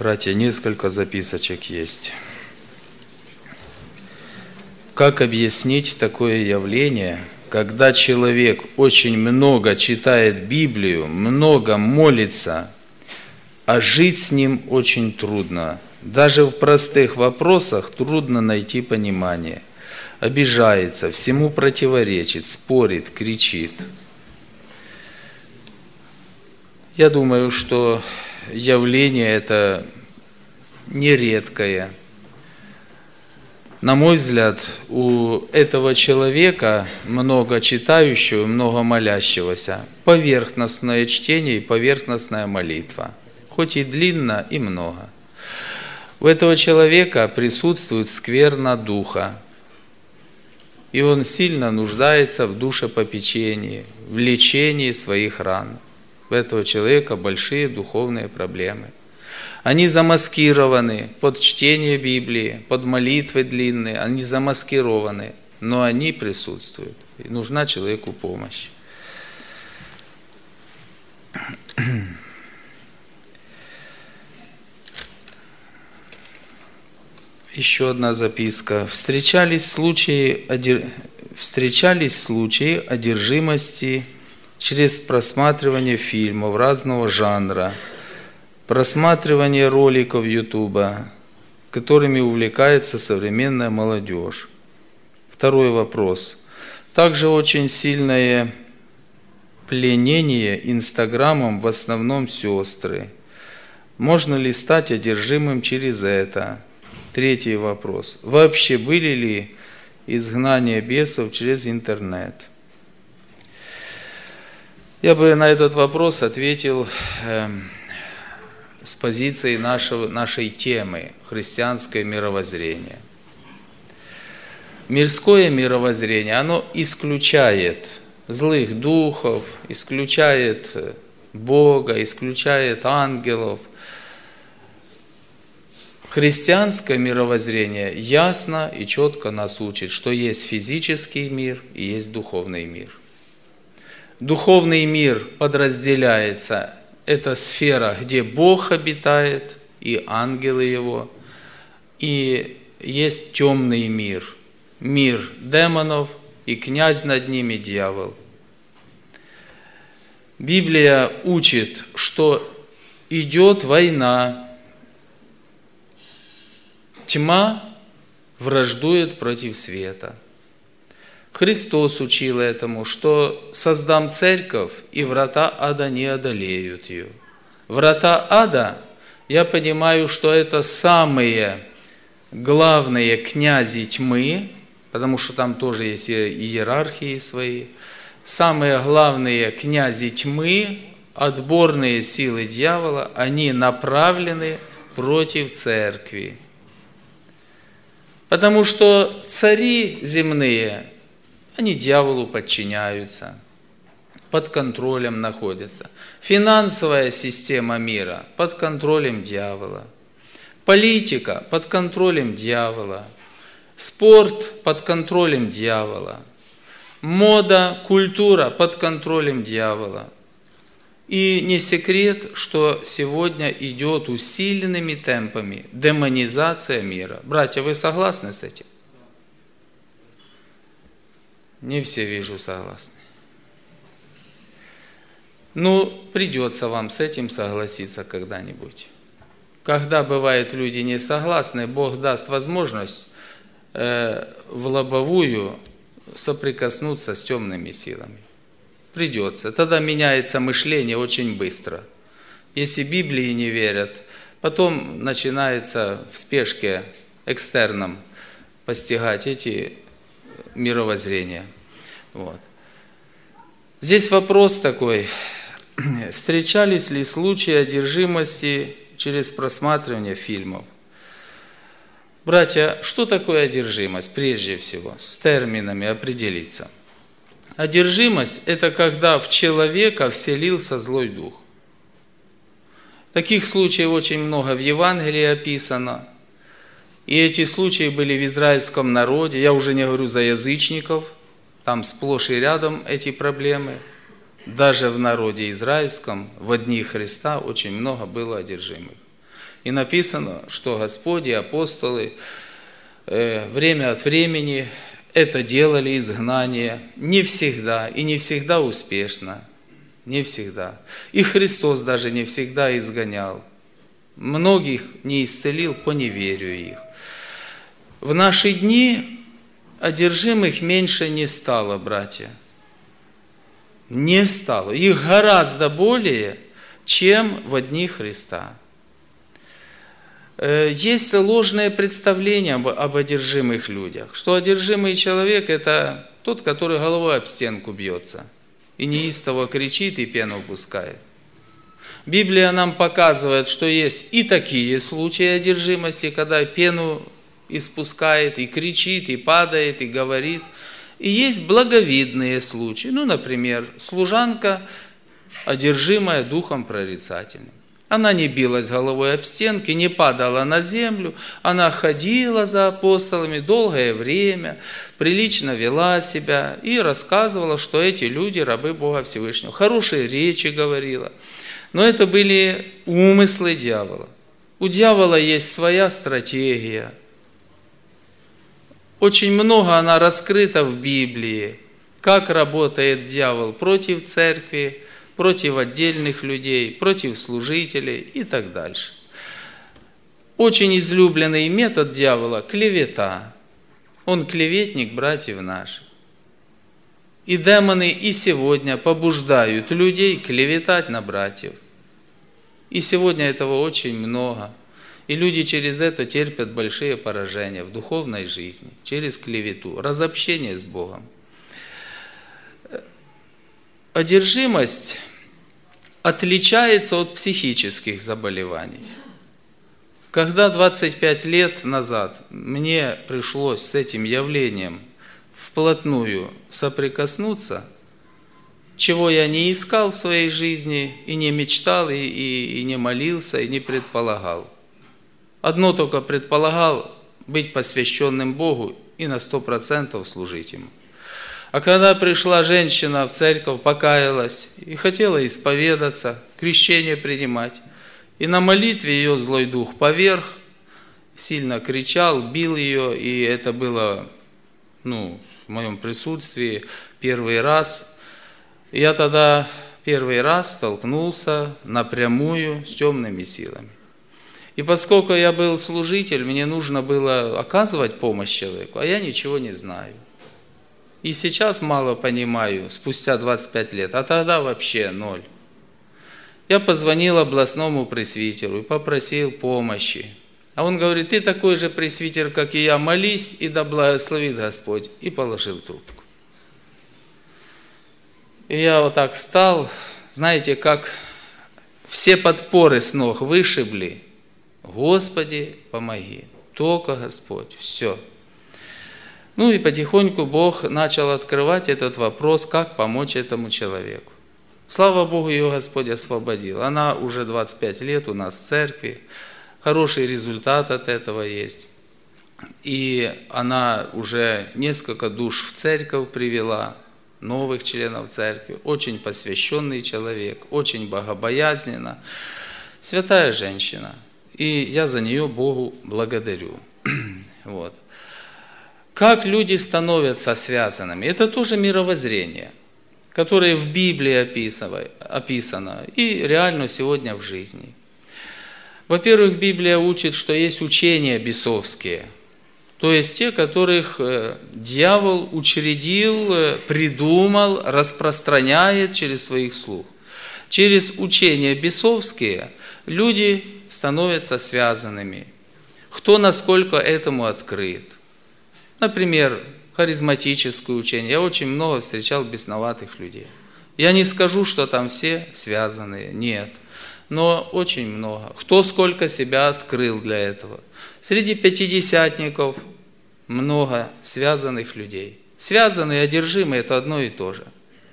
Братья, несколько записочек есть. Как объяснить такое явление, когда человек очень много читает Библию, много молится, а жить с ним очень трудно? Даже в простых вопросах трудно найти понимание. Обижается, всему противоречит, спорит, кричит. Я думаю, что явление это нередкое. На мой взгляд, у этого человека, много читающего, много молящегося, поверхностное чтение и поверхностная молитва. Хоть и длинно, и много. У этого человека присутствует скверна духа. И он сильно нуждается в душепопечении, в лечении своих ран. У этого человека большие духовные проблемы. Они замаскированы под чтение Библии, под молитвы длинные, они замаскированы, но они присутствуют. И нужна человеку помощь. Еще одна записка. Встречались случаи одержимости через просматривание фильмов разного жанра, просматривание роликов Ютуба, которыми увлекается современная молодежь. Второй вопрос. Также очень сильное пленение Инстаграмом в основном сестры. Можно ли стать одержимым через это? Третий вопрос. Вообще были ли изгнания бесов через интернет? Я бы на этот вопрос ответил с позиции нашей темы «Христианское мировоззрение». Мирское мировоззрение, оно исключает злых духов, исключает Бога, исключает ангелов. Христианское мировоззрение ясно и четко нас учит, что есть физический мир и есть духовный мир. Духовный мир подразделяется, это сфера, где Бог обитает и ангелы Его, и есть темный мир, мир демонов и князь над ними дьявол. Библия учит, что идет война, тьма враждует против света. Христос учил этому, что создам церковь, и врата ада не одолеют ее. Врата ада, я понимаю, что это самые главные князи тьмы, потому что там тоже есть иерархии свои, самые главные князи тьмы, отборные силы дьявола, они направлены против церкви. Потому что цари земные, они дьяволу подчиняются, под контролем находятся. Финансовая система мира под контролем дьявола. Политика под контролем дьявола. Спорт под контролем дьявола. Мода, культура под контролем дьявола. И не секрет, что сегодня идет усиленными темпами демонизация мира. Братья, вы согласны с этим? Не все, вижу, согласны. Придется вам с этим согласиться когда-нибудь. Когда бывают люди не согласны, Бог даст возможность в лобовую соприкоснуться с темными силами. Придется. Тогда меняется мышление очень быстро. Если Библии не верят, потом начинается в спешке экстерном постигать эти мировоззрения. Вот. Здесь вопрос такой. Встречались ли случаи одержимости через просматривание фильмов? Братья, что такое одержимость? Прежде всего, с терминами определиться. Одержимость – это когда в человека вселился злой дух. Таких случаев очень много в Евангелии описано. И эти случаи были в израильском народе. Я уже не говорю за язычников. Там сплошь и рядом эти проблемы. Даже в народе израильском, в дни Христа, очень много было одержимых. И написано, что Господь и апостолы время от времени это делали, изгнание, не всегда, и не всегда успешно, не всегда. И Христос даже не всегда изгонял. Многих не исцелил по неверию их. В наши дни одержимых меньше не стало, братья. Не стало. Их гораздо более, чем в дни Христа. Есть ложное представление об одержимых людях, что одержимый человек – это тот, который головой об стенку бьется и неистово кричит и пену пускает. Библия нам показывает, что есть и такие случаи одержимости, когда пену испускает, и кричит, и падает, и говорит. И есть благовидные случаи. Например, служанка, одержимая духом прорицательным. Она не билась головой об стенки, не падала на землю, она ходила за апостолами долгое время, прилично вела себя и рассказывала, что эти люди рабы Бога Всевышнего. Хорошие речи говорила. Но это были умыслы дьявола. У дьявола есть своя стратегия. Очень много она раскрыта в Библии, как работает дьявол против церкви, против отдельных людей, против служителей и так дальше. Очень излюбленный метод дьявола – клевета. Он клеветник братьев наших. И демоны и сегодня побуждают людей клеветать на братьев. И сегодня этого очень много. И люди через это терпят большие поражения в духовной жизни, через клевету, разобщение с Богом. Одержимость отличается от психических заболеваний. Когда 25 лет назад мне пришлось с этим явлением вплотную соприкоснуться, чего я не искал в своей жизни, и не мечтал, и не молился, и не предполагал. Одно только предполагал – быть посвященным Богу и на 100% служить Ему. А когда пришла женщина в церковь, покаялась и хотела исповедаться, крещение принимать, и на молитве ее злой дух поверг, сильно кричал, бил ее, и это было в моем присутствии первый раз. Я тогда первый раз столкнулся напрямую с темными силами. И поскольку я был служитель, мне нужно было оказывать помощь человеку, а я ничего не знаю. И сейчас мало понимаю, спустя 25 лет, а тогда вообще ноль. Я позвонил областному пресвитеру и попросил помощи. А он говорит: ты такой же пресвитер, как и я, молись, и да благословит Господь. И положил трубку. И я вот так стал, знаете, как все подпоры с ног вышибли. Господи, помоги, только Господь, все. И потихоньку Бог начал открывать этот вопрос, как помочь этому человеку. Слава Богу, ее Господь освободил. Она уже 25 лет у нас в церкви, хороший результат от этого есть. И она уже несколько душ в церковь привела, новых членов церкви, очень посвященный человек, очень богобоязненно, святая женщина. И я за нее Богу благодарю. Вот. Как люди становятся связанными? Это тоже мировоззрение, которое в Библии описано и реально сегодня в жизни. Во-первых, Библия учит, что есть учения бесовские, то есть те, которых дьявол учредил, придумал, распространяет через своих слуг. Через учения бесовские люди становятся связанными. Кто насколько этому открыт? Например, харизматическое учение. Я очень много встречал бесноватых людей. Я не скажу, что там все связанные, нет. Но очень много. Кто сколько себя открыл для этого. Среди пятидесятников много связанных людей. Связанные и одержимые – это одно и то же.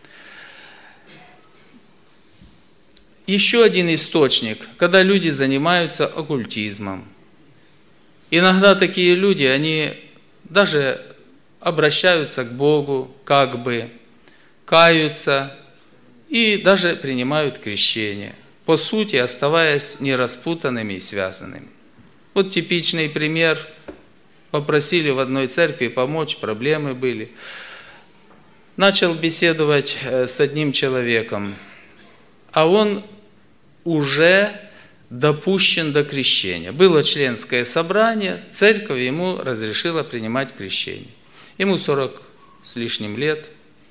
Еще один источник, когда люди занимаются оккультизмом. Иногда такие люди, они даже обращаются к Богу, как бы, каются и даже принимают крещение. по сути оставаясь нераспутанными и связанными. Вот типичный пример. Попросили в одной церкви помочь, проблемы были. Начал беседовать с одним человеком, а он уже допущен до крещения. Было членское собрание, церковь ему разрешила принимать крещение. Ему 40 с лишним лет.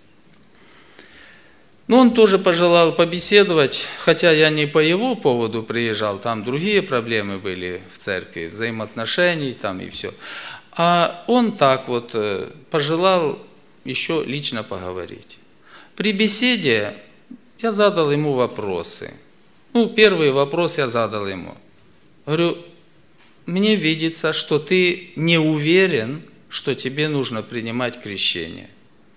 Но он тоже пожелал побеседовать, хотя я не по его поводу приезжал, там другие проблемы были в церкви, взаимоотношений там и все. А он так вот пожелал еще лично поговорить. При беседе я задал ему вопросы. Первый вопрос я задал ему. Говорю, мне видится, что ты не уверен, что тебе нужно принимать крещение.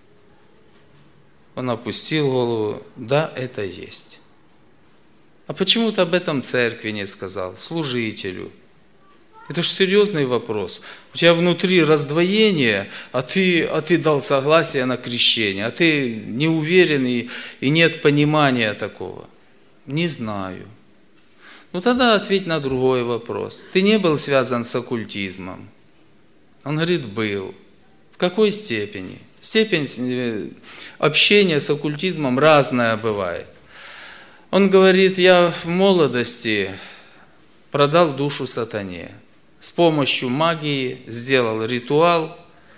Он опустил голову, да, это есть. А почему ты об этом церкви не сказал, служителю? Это же серьезный вопрос. У тебя внутри раздвоение, а ты дал согласие на крещение, а ты не уверен и нет понимания такого. Не знаю. Тогда ответь на другой вопрос. Ты не был связан с оккультизмом? Он говорит, был. В какой степени? Степень общения с оккультизмом разная бывает. Он говорит, я в молодости продал душу сатане. С помощью магии сделал ритуал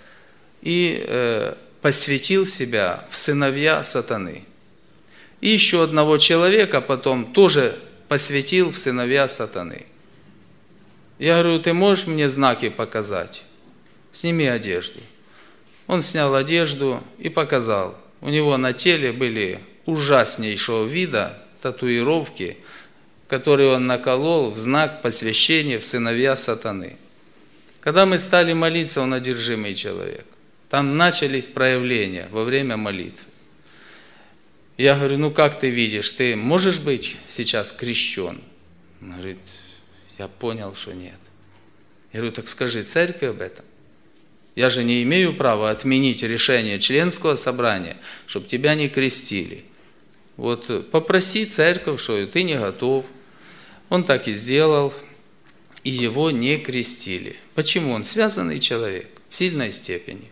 и посвятил себя в сыновья сатаны. И еще одного человека потом тоже посвятил в сыновья сатаны. Я говорю, ты можешь мне знаки показать? Сними одежду. Он снял одежду и показал. У него на теле были ужаснейшего вида татуировки, которые он наколол в знак посвящения в сыновья сатаны. Когда мы стали молиться, он одержимый человек. Там начались проявления во время молитвы. Я говорю, как ты видишь, ты можешь быть сейчас крещен? Он говорит, я понял, что нет. Я говорю, так скажи церкви об этом. Я же не имею права отменить решение членского собрания, чтобы тебя не крестили. Попроси церковь, что ты не готов. Он так и сделал, и его не крестили. Почему? Он связанный человек в сильной степени.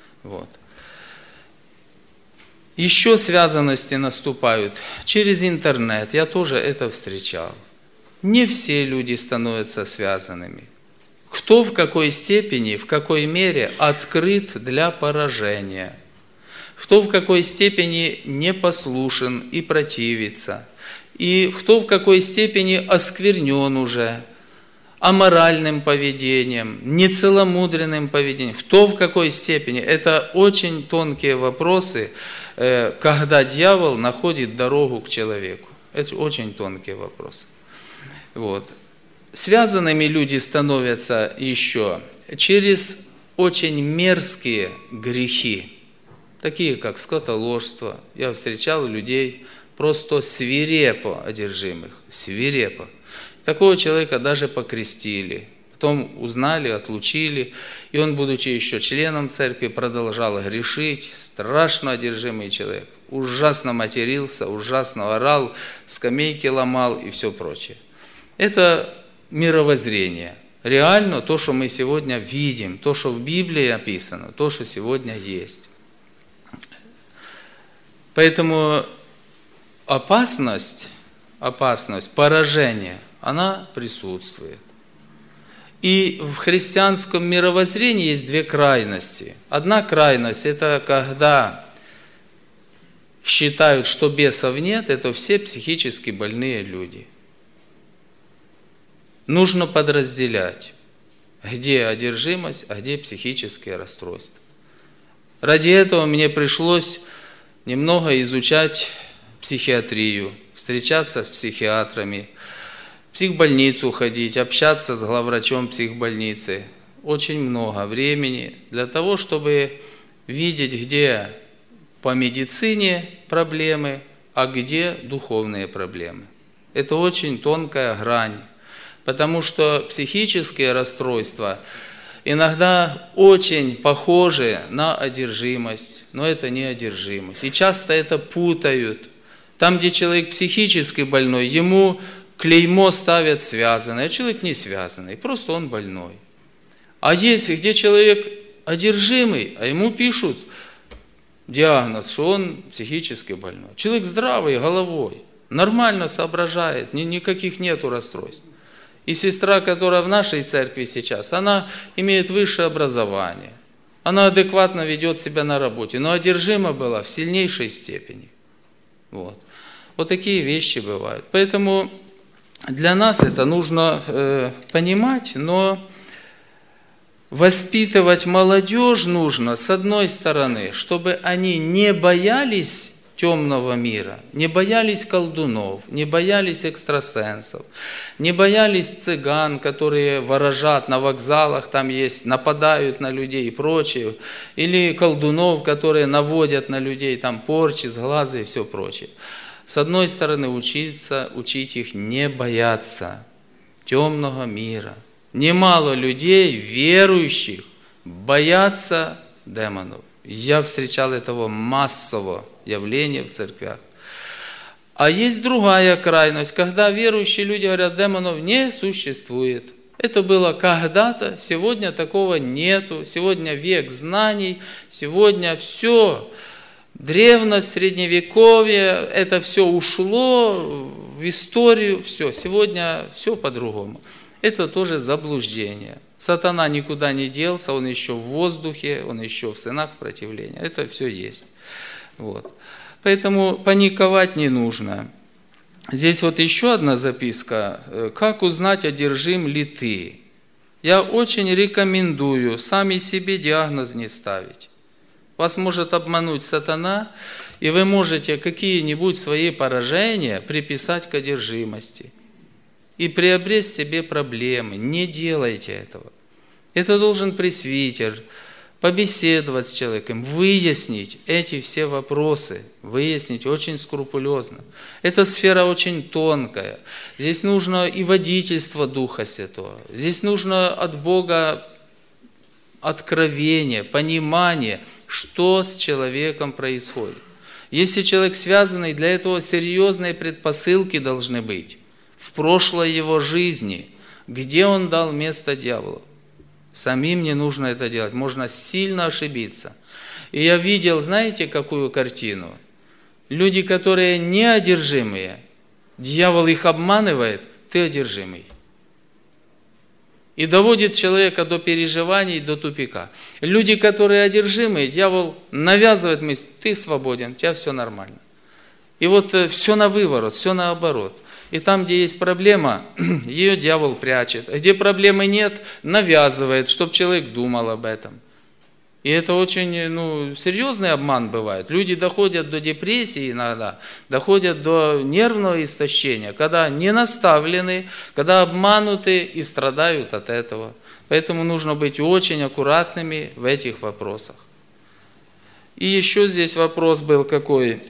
Еще связанности наступают через интернет. Я тоже это встречал. Не все люди становятся связанными. Кто в какой степени, в какой мере открыт для поражения. Кто в какой степени непослушен и противится. И кто в какой степени осквернен уже аморальным поведением, нецеломудренным поведением. Кто в какой степени. Это очень тонкие вопросы, когда дьявол находит дорогу к человеку. Это очень тонкие вопросы. Связанными люди становятся еще через очень мерзкие грехи, такие как скотоложство. Я встречал людей просто свирепо одержимых, свирепо. Такого человека даже покрестили, потом узнали, отлучили, и он, будучи еще членом церкви, продолжал грешить, страшно одержимый человек, ужасно матерился, ужасно орал, скамейки ломал и все прочее. Это мировоззрение. Реально то, что мы сегодня видим, то, что в Библии описано, то, что сегодня есть. Поэтому опасность поражения, она присутствует. И в христианском мировоззрении есть две крайности. Одна крайность – это когда считают, что бесов нет, это все психически больные люди. Нужно подразделять, где одержимость, а где психические расстройства. Ради этого мне пришлось немного изучать психиатрию, встречаться с психиатрами, в психбольницу ходить, общаться с главврачом психбольницы. Очень много времени для того, чтобы видеть, где по медицине проблемы, а где духовные проблемы. Это очень тонкая грань. Потому что психические расстройства иногда очень похожи на одержимость, но это не одержимость. И часто это путают. Там, где человек психически больной, ему клеймо ставят связанный, а человек не связанный, просто он больной. А есть, где человек одержимый, а ему пишут диагноз, что он психически больной. Человек здравый головой, нормально соображает, никаких нету расстройств. И сестра, которая в нашей церкви сейчас, она имеет высшее образование, она адекватно ведет себя на работе, но одержима была в сильнейшей степени. Вот такие вещи бывают. Поэтому для нас это нужно понимать, но воспитывать молодежь нужно, с одной стороны, чтобы они не боялись темного мира, не боялись колдунов, не боялись экстрасенсов, не боялись цыган, которые ворожат на вокзалах, там есть, нападают на людей и прочее, или колдунов, которые наводят на людей там порчи, сглазы и все прочее. С одной стороны, учить их не бояться темного мира. Немало людей, верующих, боятся демонов. Я встречал этого массового явления в церквях. А есть другая крайность, когда верующие люди говорят, демонов не существует. Это было когда-то, сегодня такого нету, сегодня век знаний, сегодня все. Древность, средневековье, это все ушло в историю, все. Сегодня все по-другому. Это тоже заблуждение. Сатана никуда не делся, он еще в воздухе, он еще в сынах противления. Это все есть. Поэтому паниковать не нужно. Здесь еще одна записка. Как узнать, одержим ли ты? Я очень рекомендую сами себе диагноз не ставить. Вас может обмануть сатана, и вы можете какие-нибудь свои поражения приписать к одержимости и приобрести себе проблемы. Не делайте этого. Это должен пресвитер побеседовать с человеком, выяснить эти все вопросы, выяснить очень скрупулезно. Эта сфера очень тонкая. Здесь нужно и водительство Духа Святого. Здесь нужно от Бога откровение, понимание, что с человеком происходит. Если человек связанный, для этого серьезные предпосылки должны быть в прошлой его жизни, где он дал место дьяволу. Самим не нужно это делать, можно сильно ошибиться. И я видел, знаете, какую картину? Люди, которые неодержимые, дьявол их обманывает, ты одержимый. И доводит человека до переживаний, до тупика. Люди, которые одержимые, дьявол навязывает мысль, ты свободен, у тебя все нормально. И все на выворот, все наоборот. И там, где есть проблема, ее дьявол прячет. А где проблемы нет, навязывает, чтобы человек думал об этом. И это очень серьезный обман бывает. Люди доходят до депрессии иногда, доходят до нервного истощения, когда не наставлены, когда обмануты и страдают от этого. Поэтому нужно быть очень аккуратными в этих вопросах. И еще здесь вопрос был какой.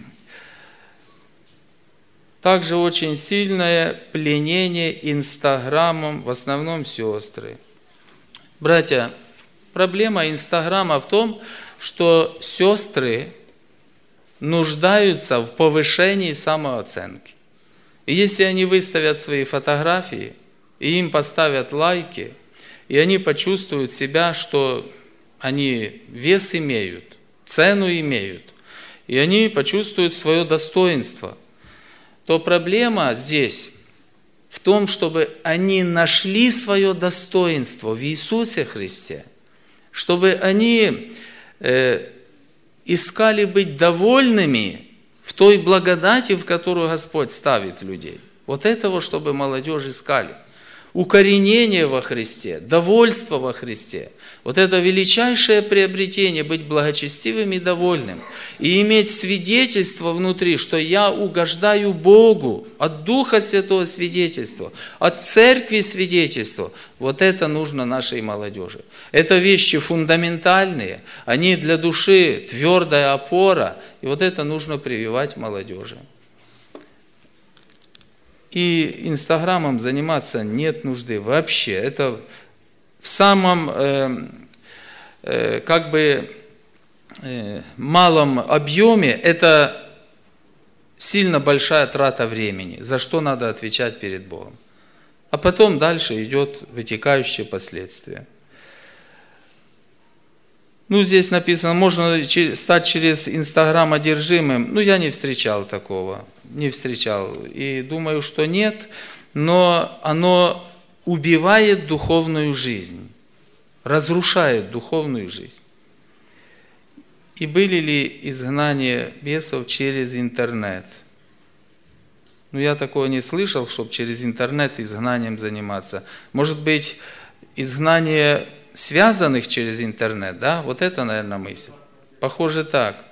Также очень сильное пленение Инстаграмом, в основном сестры. Братья, проблема Инстаграма в том, что сестры нуждаются в повышении самооценки. И если они выставят свои фотографии, и им поставят лайки, и они почувствуют себя, что они вес имеют, цену имеют, и они почувствуют свое достоинство, то проблема здесь в том, чтобы они нашли свое достоинство в Иисусе Христе, чтобы они искали быть довольными в той благодати, в которую Господь ставит людей. Вот этого, чтобы молодежь искали. Укоренение во Христе, довольство во Христе. Вот это величайшее приобретение, быть благочестивым и довольным. И иметь свидетельство внутри, что я угождаю Богу, от Духа Святого свидетельство, от Церкви свидетельство. Вот это нужно нашей молодежи. Это вещи фундаментальные, они для души твердая опора. И вот это нужно прививать молодежи. И Инстаграмом заниматься нет нужды вообще. Это в самом малом объеме это Сильно большая трата времени, за что надо отвечать перед Богом. А потом дальше идет вытекающие последствия. Здесь написано, можно стать через Инстаграм одержимым. Я не встречал такого, не встречал. И думаю, что нет, но оно убивает духовную жизнь, разрушает духовную жизнь. И были ли изгнания бесов через интернет? Я такого не слышал, чтобы через интернет изгнанием заниматься. Может быть, изгнание связанных через интернет, да? Вот это, наверное, мысль. Похоже так.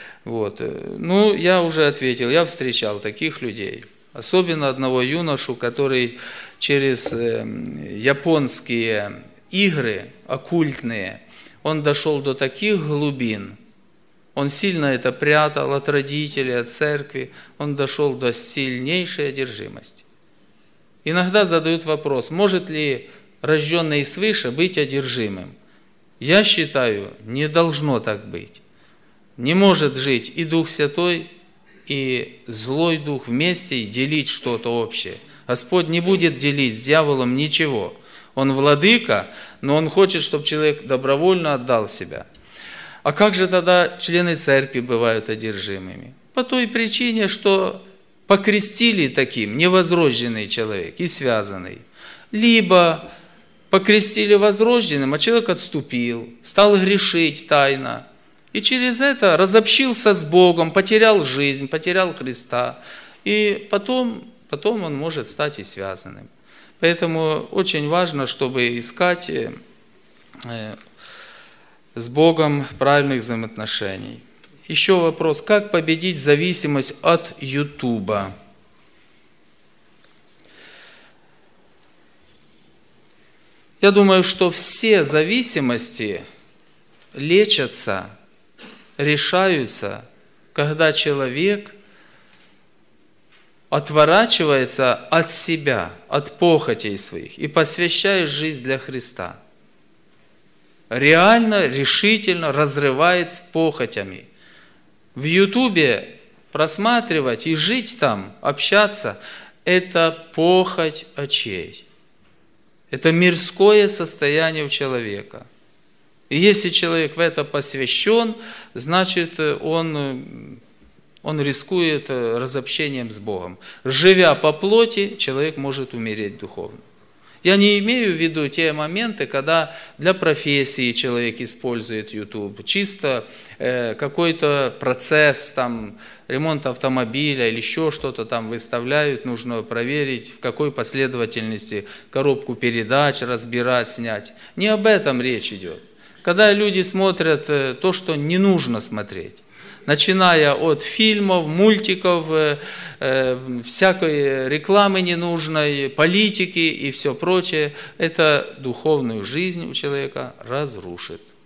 Я уже ответил, я встречал таких людей. Особенно одного юношу, который через японские игры оккультные, он дошел до таких глубин. Он сильно это прятал от родителей, от церкви. Он дошел до сильнейшей одержимости. Иногда задают вопрос, может ли рожденный свыше быть одержимым? Я считаю, не должно так быть. Не может жить и Дух Святой, и злой дух вместе и делить что-то общее. Господь не будет делить с дьяволом ничего. Он владыка, но он хочет, чтобы человек добровольно отдал себя. А как же тогда члены церкви бывают одержимыми? По той причине, что покрестили таким невозрожденный человек и связанный. Либо покрестили возрожденным, а человек отступил, стал грешить тайно. И через это разобщился с Богом, потерял жизнь, потерял Христа. И потом он может стать и связанным. Поэтому очень важно, чтобы искать с Богом правильных взаимоотношений. Еще вопрос, как победить зависимость от Ютуба? Я думаю, что все зависимости лечатся, решаются, когда человек отворачивается от себя, от похотей своих и посвящает жизнь для Христа. Реально, решительно разрывает с похотями. В Ютубе просматривать и жить там, общаться – это похоть очей. Это мирское состояние у человека. И если человек в это посвящен, значит, он рискует разобщением с Богом. Живя по плоти, человек может умереть духовно. Я не имею в виду те моменты, когда для профессии человек использует YouTube, чисто какой-то процесс, ремонт автомобиля или еще что-то там выставляют, нужно проверить, в какой последовательности коробку передач разбирать, снять. Не об этом речь идет. Когда люди смотрят то, что не нужно смотреть, начиная от фильмов, мультиков, всякой рекламы ненужной, политики и все прочее, это духовную жизнь у человека разрушит.